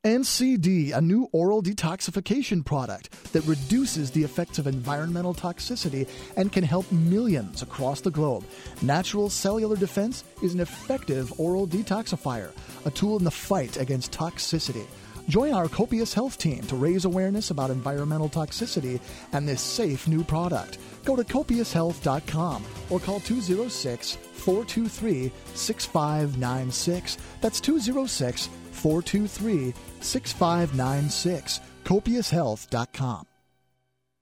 NCD, a new oral detoxification product that reduces the effects of environmental toxicity and can help millions across the globe. Natural Cellular Defense is an effective oral detoxifier, a tool in the fight against toxicity. Join our Copious Health team to raise awareness about environmental toxicity and this safe new product. Go to copioushealth.com or call 206-423-6596. That's 206-423-6596. copioushealth.com.